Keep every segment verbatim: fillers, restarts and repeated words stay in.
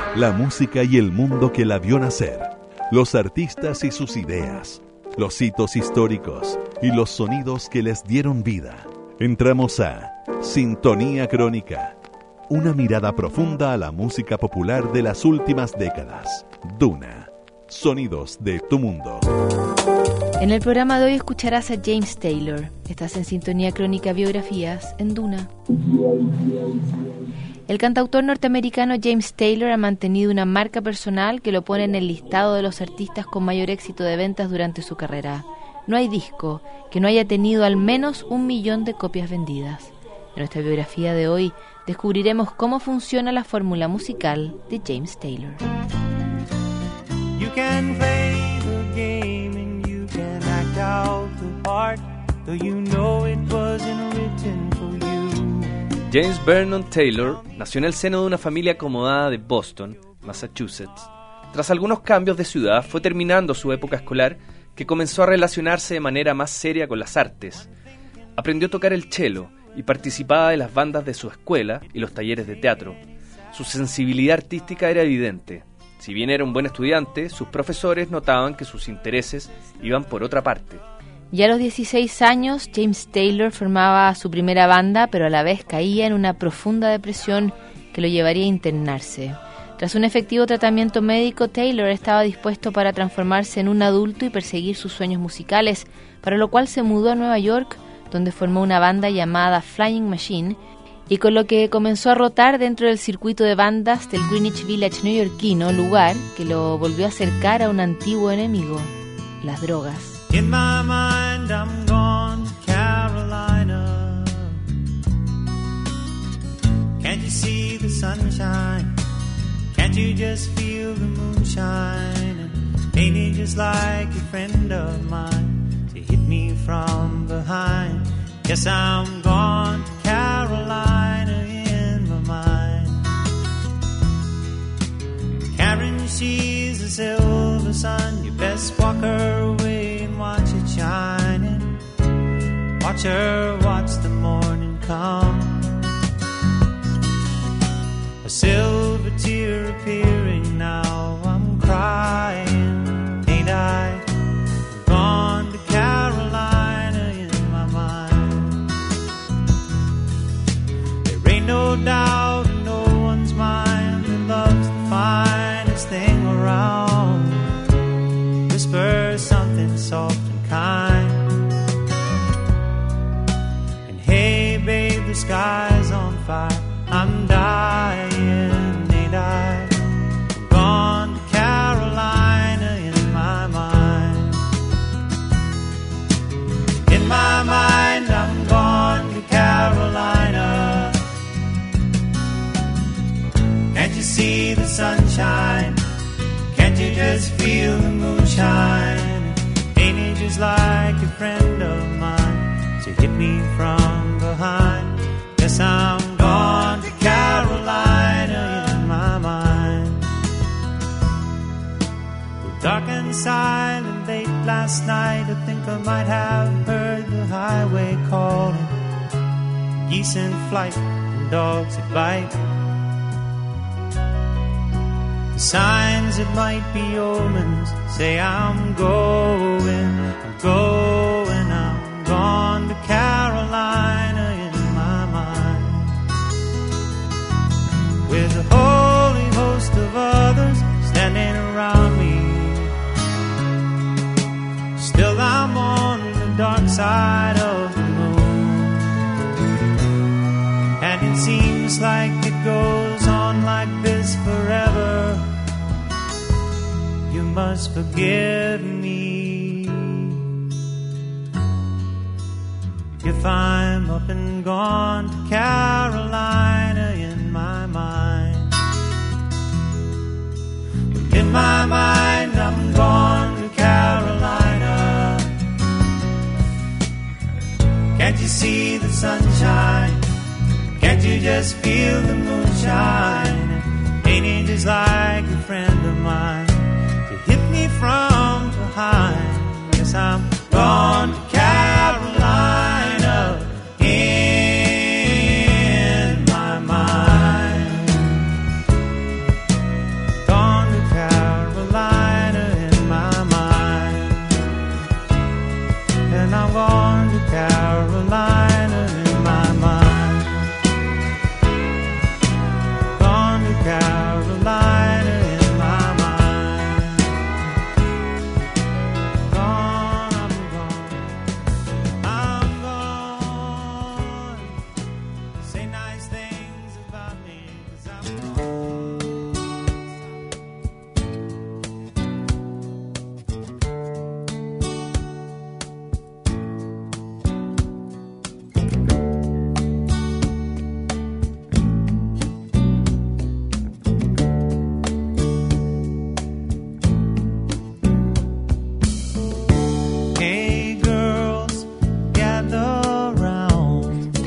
La música y el mundo que la vio nacer, los artistas y sus ideas, los hitos históricos y los sonidos que les dieron vida. Entramos a Sintonía Crónica, una mirada profunda a la música popular de las últimas décadas. Duna, sonidos de tu mundo. En el programa de hoy escucharás a James Taylor. Estás en Sintonía Crónica Biografías en Duna. El cantautor norteamericano James Taylor ha mantenido una marca personal que lo pone en el listado de los artistas con mayor éxito de ventas durante su carrera. No hay disco que no haya tenido al menos un millón de copias vendidas. En nuestra biografía de hoy descubriremos cómo funciona la fórmula musical de James Taylor. You can play the game and you can act out the part, though you know it wasn't written for you. James Vernon Taylor nació en el seno de una familia acomodada de Boston, Massachusetts. Tras algunos cambios de ciudad, fue terminando su época escolar que comenzó a relacionarse de manera más seria con las artes. Aprendió a tocar el cello y participaba de las bandas de su escuela y los talleres de teatro. Su sensibilidad artística era evidente. Si bien era un buen estudiante, sus profesores notaban que sus intereses iban por otra parte. Ya a los dieciséis años, James Taylor formaba su primera banda, pero a la vez caía en una profunda depresión que lo llevaría a internarse. Tras un efectivo tratamiento médico, Taylor estaba dispuesto para transformarse en un adulto y perseguir sus sueños musicales, para lo cual se mudó a Nueva York, donde formó una banda llamada Flying Machine, y con lo que comenzó a rotar dentro del circuito de bandas del Greenwich Village neoyorquino, lugar que lo volvió a acercar a un antiguo enemigo, las drogas. In my mind, I'm gone to Carolina. Can't you see the sunshine? Can't you just feel the moonshine? And ain't it just like a friend of mine to hit me from behind? Yes, I'm gone to Carolina in my mind. Karen, she's a silver sun. You best walk her away. Watch it shining, watch her watch the morning come. A silver tear appearing now, I'm crying, ain't I? Gone to Carolina in my mind. There ain't no doubt in no one's mind that love's the finest thing around. Whisper something soft and kind, and hey babe, the sky's on fire, I'm dying, ain't I? I'm gone to Carolina in my mind. In my mind, I'm gone to Carolina. Can't you see the sunshine? Can't you just feel the moonshine? Ain't it just like a friend of mine to hit me from behind? Yes, I'm gone to Carolina in my mind. Well, dark and silent late last night, I think I might have heard the highway calling. Geese in flight and dogs that bite. Signs that might be omens say I'm going, I'm going, I'm gone to Carolina in my mind. With a holy host of others standing around me, still I'm on the dark side of the moon. And it seems like it goes on like this forever. You must forgive me if I'm up and gone to Carolina in my mind. In my mind, I'm gone to Carolina. Can't you see the sunshine? Can't you just feel the moonshine? Ain't it just like a friend of mine to hit me from behind? Yes, I'm gone to Carolina in my mind.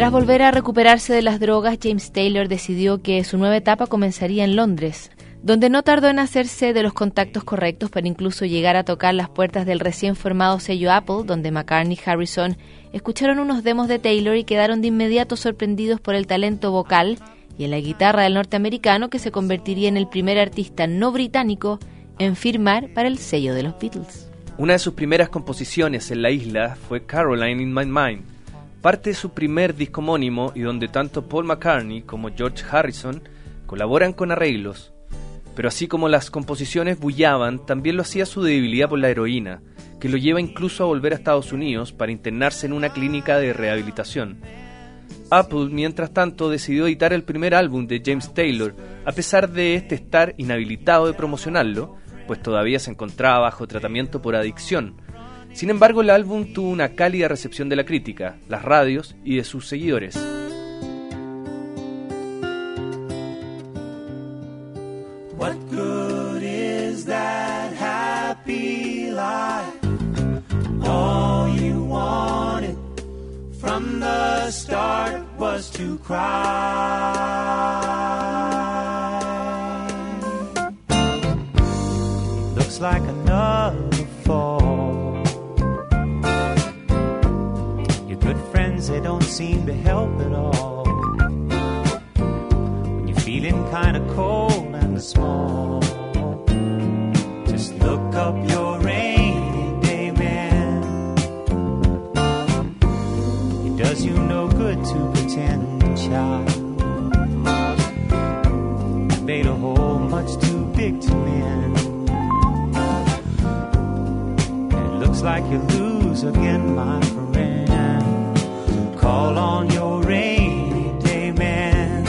Tras volver a recuperarse de las drogas, James Taylor decidió que su nueva etapa comenzaría en Londres, donde no tardó en hacerse de los contactos correctos para incluso llegar a tocar las puertas del recién formado sello Apple, donde McCartney y Harrison escucharon unos demos de Taylor y quedaron de inmediato sorprendidos por el talento vocal y en la guitarra del norteamericano, que se convertiría en el primer artista no británico en firmar para el sello de los Beatles. Una de sus primeras composiciones en la isla fue Caroline in My Mind, parte de su primer disco homónimo y donde tanto Paul McCartney como George Harrison colaboran con arreglos. Pero así como las composiciones bullaban, también lo hacía su debilidad por la heroína, que lo lleva incluso a volver a Estados Unidos para internarse en una clínica de rehabilitación. Apple, mientras tanto, decidió editar el primer álbum de James Taylor, a pesar de este estar inhabilitado de promocionarlo, pues todavía se encontraba bajo tratamiento por adicción. Sin embargo, el álbum tuvo una cálida recepción de la crítica, las radios y de sus seguidores. What good is that happy life? All you wanted from the start was to cry. Looks like another fall. Your good friends, they don't seem to help at all. When you're feeling kind of cold and small, just look up your rainy day man. It does you no good to pretend, child. You made a hole much too big to mend. And it looks like you lose again, my friend. So call on your rainy day man.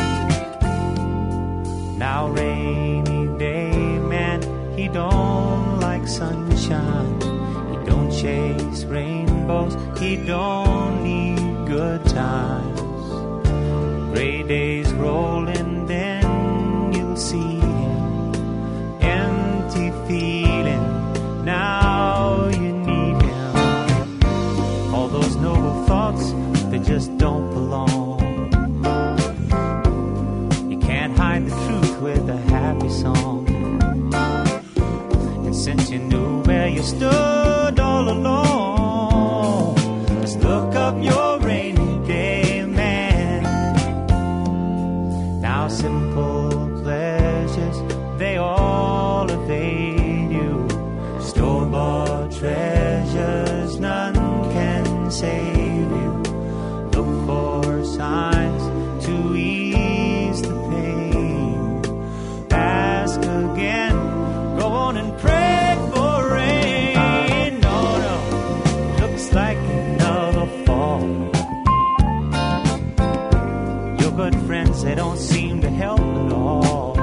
Now rainy day man, he don't like sunshine. He don't chase rainbows. He don't need good times. Gray days rolling, then you'll see him. Empty feeling, now you need him. All those noble thoughts, they just don't belong. You can't hide the truth with a happy song. And since you knew where you stood all along, just look up your rainy day man. Now simple pleasures, they all evade you. Store-bought treasures, none can save you. Look for signs to ease the pain. Ask again, go on and pray for rain. No, no, looks like another fall. Your good friends, they don't seem to help at all.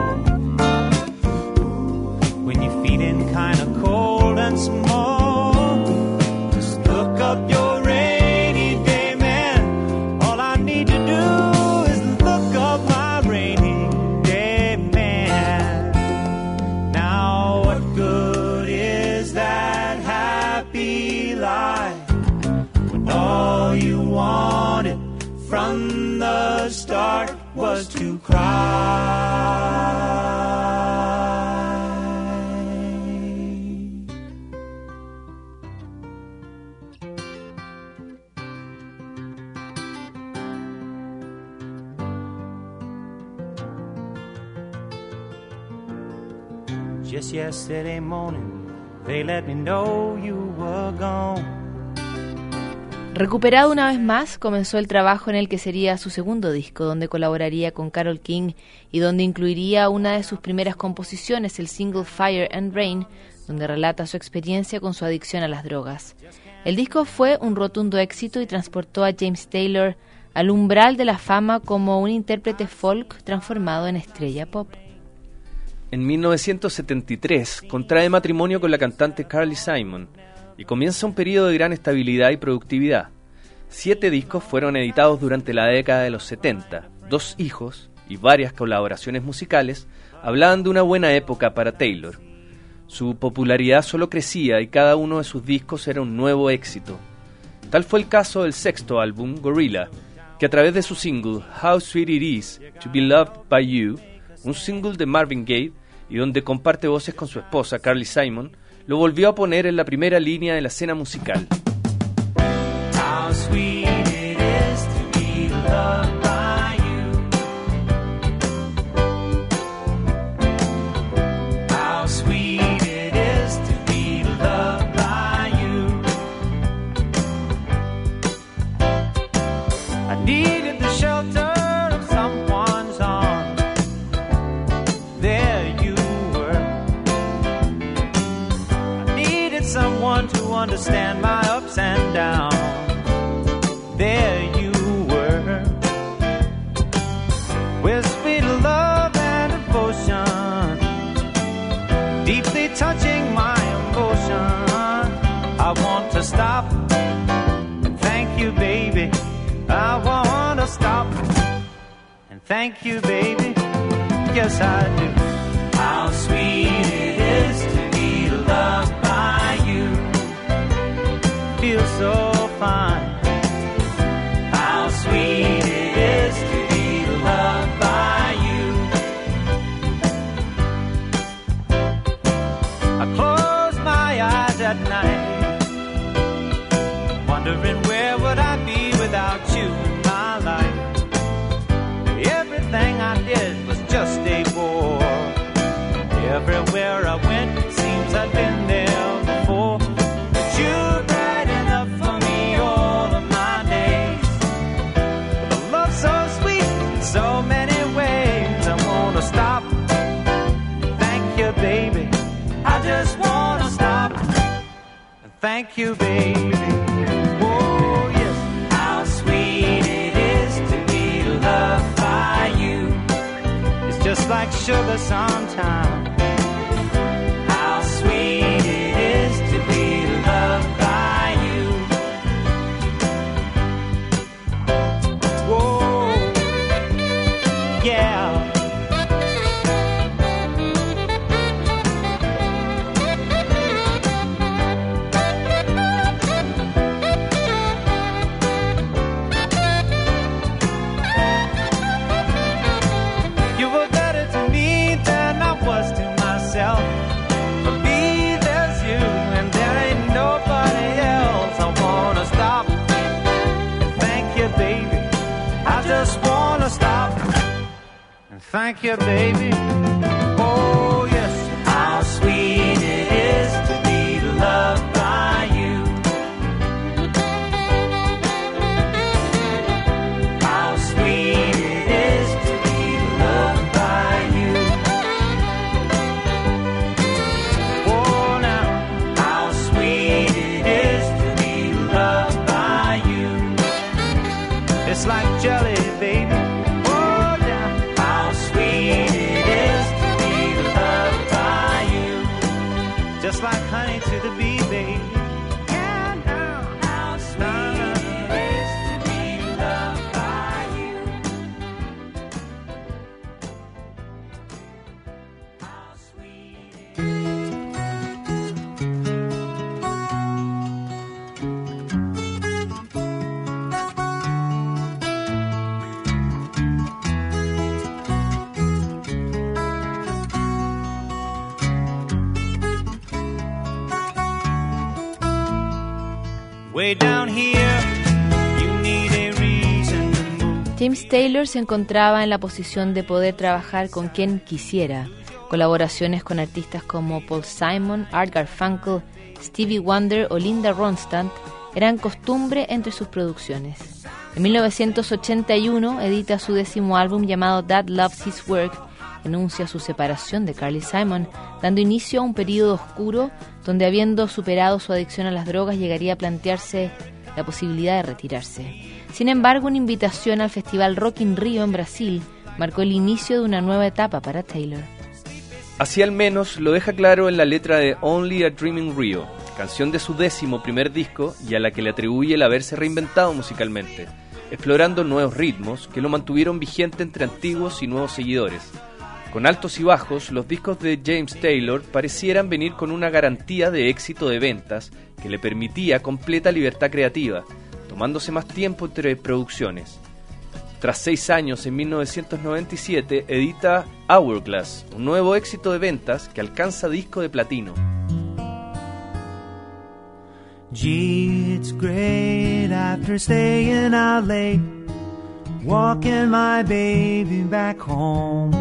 When you're feeling kind of cold and small, just look up your rainy day man. All I need to do is look up my rainy day man. Now what good is that happy life when all you wanted from the start was to cry? Just yesterday morning, they let me know you were gone. Recuperado una vez más, comenzó el trabajo en el que sería su segundo disco, donde colaboraría con Carole King y donde incluiría una de sus primeras composiciones, el single Fire and Rain, donde relata su experiencia con su adicción a las drogas. El disco fue un rotundo éxito y transportó a James Taylor al umbral de la fama como un intérprete folk transformado en estrella pop. En mil novecientos setenta y tres contrae matrimonio con la cantante Carly Simon y comienza un periodo de gran estabilidad y productividad. Siete discos fueron editados durante la década de los setenta, dos hijos y varias colaboraciones musicales hablaban de una buena época para Taylor. Su popularidad solo crecía y cada uno de sus discos era un nuevo éxito. Tal fue el caso del sexto álbum, Gorilla, que a través de su single How Sweet It Is to Be Loved by You, un single de Marvin Gaye y donde comparte voces con su esposa Carly Simon, lo volvió a poner en la primera línea de la escena musical. How sweet it is to be loved by you. How sweet it is to be loved by you. I needed the shelter of someone's arms. There you were. I needed someone to understand my ups and downs. There you were, with sweet love and devotion, deeply touching my emotion. I want to stop and thank you, baby. I want to stop and thank you, baby. Yes, I do. How sweet it is to be loved by you. Feels so fine. Sweet it is to be loved by you. I close my eyes at night, wondering where would I be without you in my life. Everything I did was just a bore. Everywhere I went, it seems I'd been there before. But you brighten up for me all of my days. So sweet in so many ways. I wanna stop. Thank you, baby. I just wanna stop. Thank you, baby. Oh, yes. How sweet it is to be loved by you. It's just like sugar sometimes. How sweet it is to be loved by you. Whoa. Yeah. You were better to me than I was to myself. For me, there's you, and there ain't nobody else. I wanna stop and thank you, baby. I just wanna stop. Thank you, baby. Oh, yes. How sweet it is to be loved by you. How sweet it is to be loved by you. Oh, now. How sweet it is to be loved by you. It's like jelly, baby. Just like honey to the bee, baby. Yeah, now. How sweet it is to be loved by you. How sweet it way down here, you need a reason to move. James Taylor se encontraba en la posición de poder trabajar con quien quisiera. Colaboraciones con artistas como Paul Simon, Art Garfunkel, Stevie Wonder o Linda Ronstadt eran costumbre entre sus producciones. En mil novecientos ochenta y uno edita su décimo álbum llamado Dad Loves His Work, que anuncia su separación de Carly Simon, dando inicio a un período oscuro donde, habiendo superado su adicción a las drogas, llegaría a plantearse la posibilidad de retirarse. Sin embargo, una invitación al Festival Rock in Rio en Brasil marcó el inicio de una nueva etapa para Taylor. Así al menos lo deja claro en la letra de Only a Dream in Rio, canción de su décimo primer disco y a la que le atribuye el haberse reinventado musicalmente, explorando nuevos ritmos que lo mantuvieron vigente entre antiguos y nuevos seguidores. Con altos y bajos, los discos de James Taylor parecieran venir con una garantía de éxito de ventas que le permitía completa libertad creativa, tomándose más tiempo entre producciones. Tras seis años, en mil novecientos noventa y siete, edita Hourglass, un nuevo éxito de ventas que alcanza disco de platino. Gee, it's great after staying out late, walking my baby back home.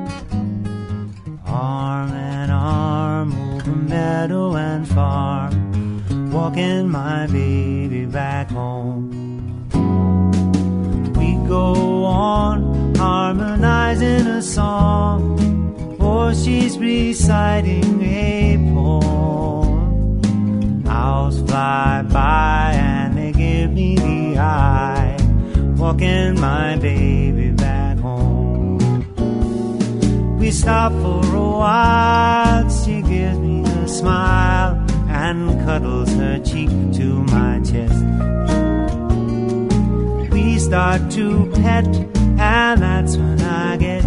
Arm in arm over meadow and farm, walking my baby back home. We go on harmonizing a song, or she's reciting a poem. Owls fly by and they give me the eye, walking my baby back home. We stop for a while, she gives me a smile and cuddles her cheek to my chest. We start to pet, and that's when I get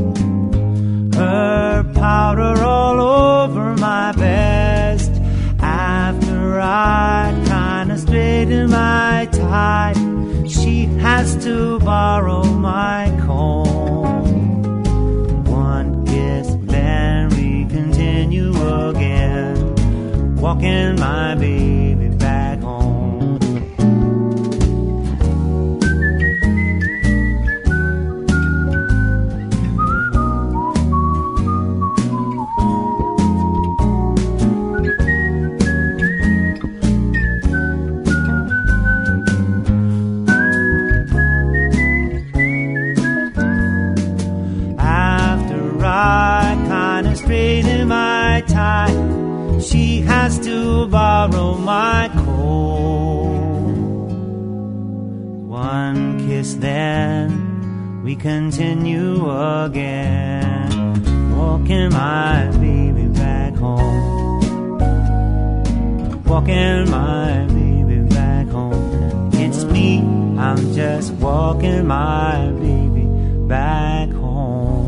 her powder all over my vest. After I kinda straighten my tie, she has to borrow my comb. One kiss, then we continue again, walking my baby back home. She has to borrow my coat. One kiss, then we continue again, walking my baby back home. Walking my baby back home. It's me, I'm just walking my baby back home.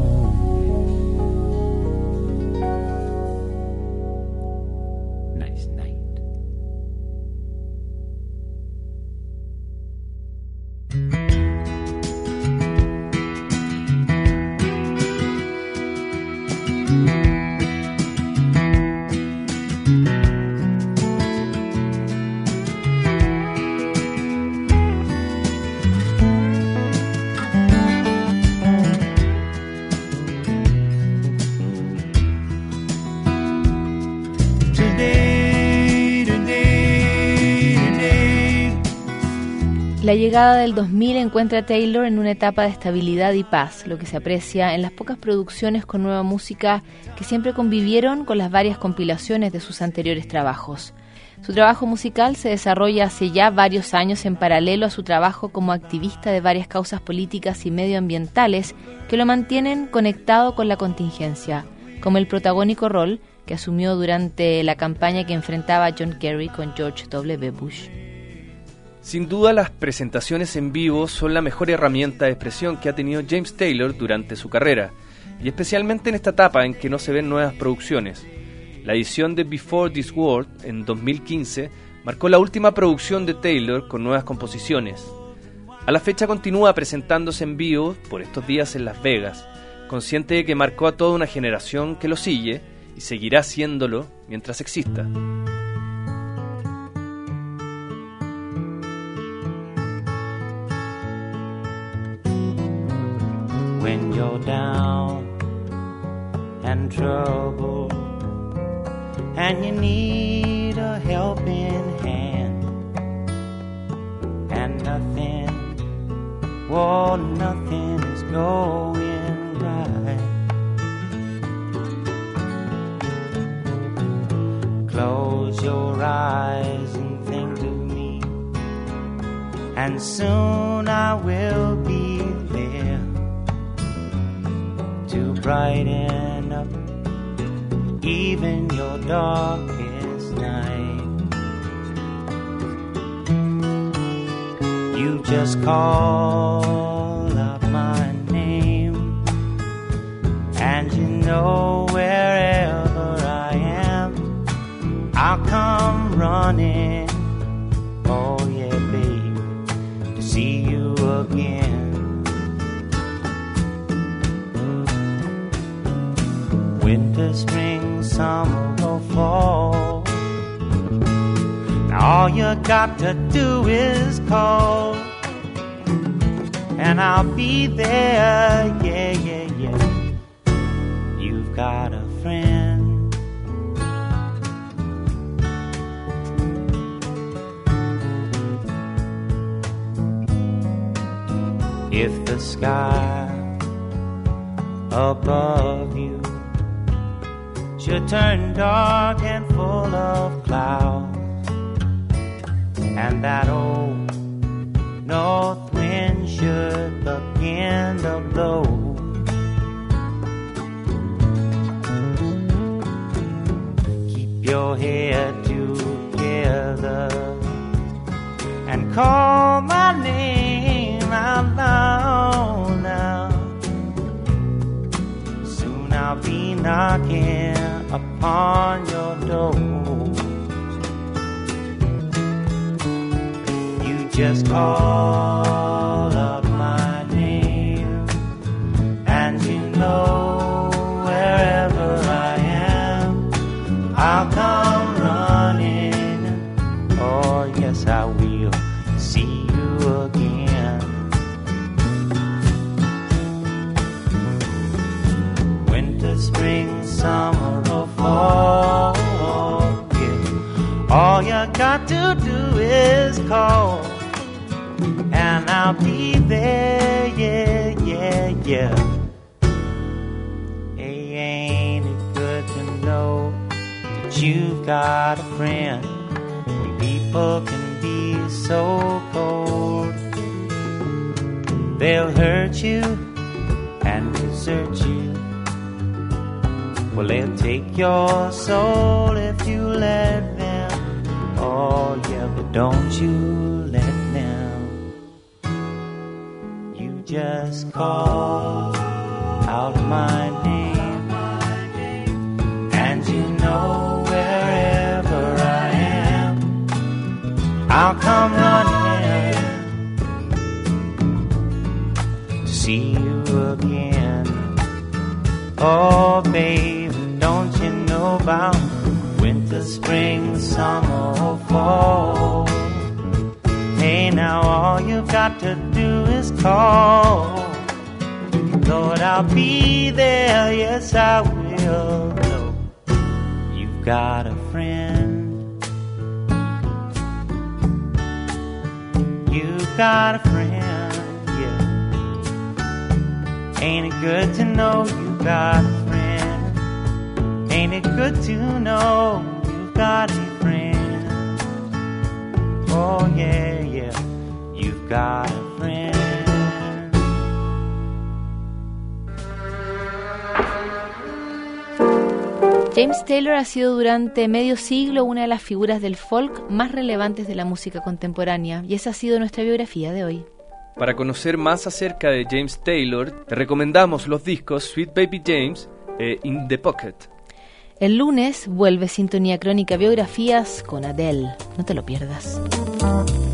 La llegada del dos mil encuentra a Taylor en una etapa de estabilidad y paz, lo que se aprecia en las pocas producciones con nueva música que siempre convivieron con las varias compilaciones de sus anteriores trabajos. Su trabajo musical se desarrolla hace ya varios años en paralelo a su trabajo como activista de varias causas políticas y medioambientales que lo mantienen conectado con la contingencia, como el protagónico rol que asumió durante la campaña que enfrentaba a John Kerry con George W. Bush. Sin duda, las presentaciones en vivo son la mejor herramienta de expresión que ha tenido James Taylor durante su carrera, y especialmente en esta etapa en que no se ven nuevas producciones. La edición de Before This World, en dos mil quince, marcó la última producción de Taylor con nuevas composiciones. A la fecha continúa presentándose en vivo por estos días en Las Vegas, consciente de que marcó a toda una generación que lo sigue y seguirá haciéndolo mientras exista. When you're down and troubled and you need a helping hand and nothing, oh, nothing is going right. Close your eyes and think of me, and soon I will be there to brighten up even your darkest night. You just call out my name, and you know wherever I am, I'll come running. Oh yeah, babe, to see you again. winter, spring, summer, or fall. Now all you got to do is call, and I'll be there, yeah, yeah, yeah. You've got a friend. If the sky above you should turn dark and full of clouds, and that old north wind should begin to blow, keep your head together and call my name out loud now. Soon I'll be knocking upon your door. You just call up my name, and you know wherever I am, I'll come running. Oh yes, I will see you again. Winter, spring, summer, or fall, yeah. All you got to do is call, and I'll be there, yeah, yeah, yeah. Hey, ain't it good to know that you've got a friend? When people can be so cold, they'll hurt you and desert you. Well, they'll take your soul if you let them. Oh yeah, but don't you let them. You just call out my name, and you know wherever I am, I'll come running to see you again. Oh baby, don't you know about winter, spring, summer, or fall? Hey, now all you've got to do is call. Lord, I'll be there, yes I will. No, you've got a friend. You've got a friend, yeah. Ain't it good to know you've got a friend? Ain't it good to know you've got a friend? Oh yeah, yeah, you've got a friend. James Taylor ha sido durante medio siglo una de las figuras del folk más relevantes de la música contemporánea, y esa ha sido nuestra biografía de hoy. Para conocer más acerca de James Taylor, te recomendamos los discos Sweet Baby James e In the Pocket. El lunes vuelve Sintonía Crónica Biografías con Adele. No te lo pierdas.